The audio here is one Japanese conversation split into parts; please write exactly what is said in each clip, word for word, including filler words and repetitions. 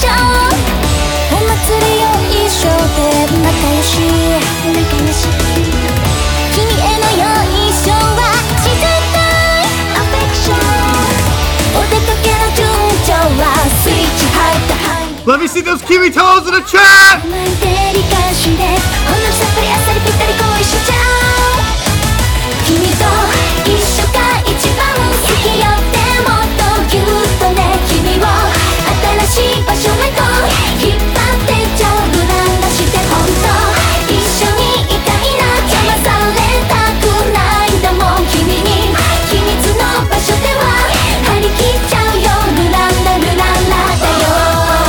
しょう。お祭りを一緒で仲良し仲良し。君へのよいしょは自然体アフェクション。お出かけの順調はスイッチ入った入った。 Let me see those kiwi toes in the chat! まるで理解しでほんのりさっぱりあっさりぴったり恋しちゃう。君と一緒が一番好きよってもっとギュッとね。君を新しい場所へと引っ張ってちゃう。ブランドしてほんと一緒にいたいな。邪魔されたくないんだもん君に。秘密の場所では張り切っちゃうよ。ルランダルランラだよ。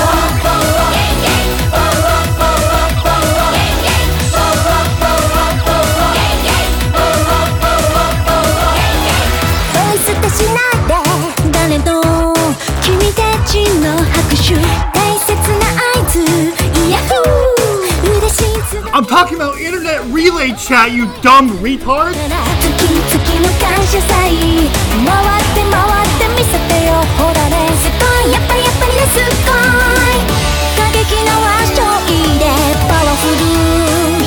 追い捨てしないで誰の君たちの拍手大切な合図イヤホー嬉しいつだ。 I'm talking about internet relay chat, you dumb retard! 月々の感謝祭回って回って見せてよ。ほらねすごいやっぱりやっぱりねすごい過激なワッションでパワフル。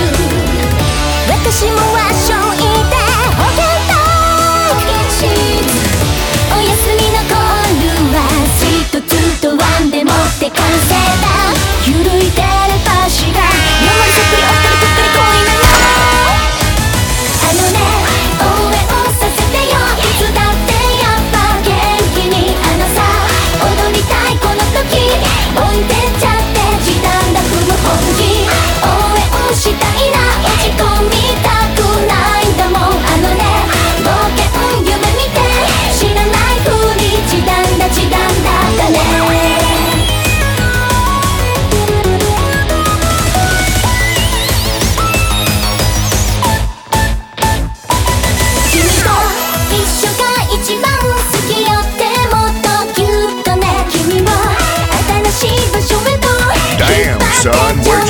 私もワッションで保険たい。おやすみのコールはスリートツーとワンでもって完成だ。揺るいでる足がやまりそっくりおったりぷっくり恋なの。あのね応援をさせてよ。いつだってやっぱ元気にあのさ踊りたいこの時置いてっちゃって時短だ踏む本気。応援をしたいな落ち込みたくないんだもん。あのね冒険夢見て知らないふり時短だ時短だだね。君と一緒が一番好きよってもっとギュッとね。君を新しい場所へと Damn, son, where